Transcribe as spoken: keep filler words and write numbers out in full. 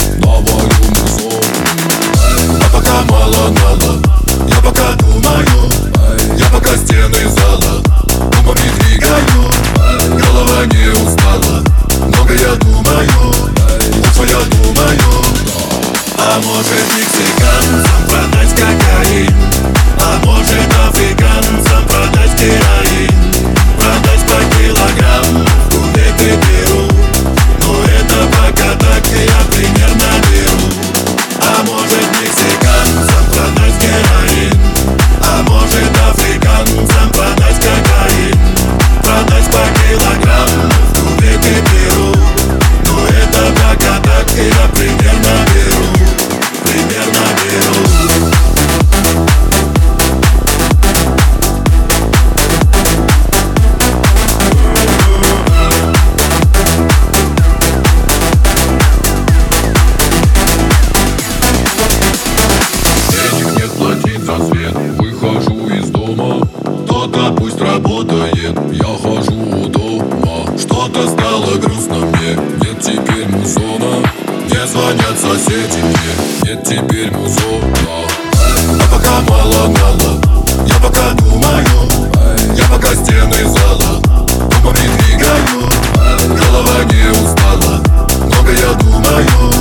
навалю мусор. А пока мало-мало, я пока думаю, я пока стены зала думами двигаю. Голова не устала, много я думаю, лучше я думаю. А может мексиканцам продать кокаин, а может африканцам продать героин, продать по килограмм в Кувейт и Перу. Но это пока так, я примерно беру. А может мексиканцам продать героин, а может африканцам продать кокаин, продать по килограмм в Кувейт и Перу. Но это пока так, я примерно беру, примерно беру. Выхожу из дома, Кто-то пусть работает, я хожу у дома. что-то стало грустно мне. Нет теперь музона, Не звонят соседи мне. нет теперь музона. А пока мало-мало, я пока думаю, я пока стены зала думами двигаю. Голова не устала, много я думаю,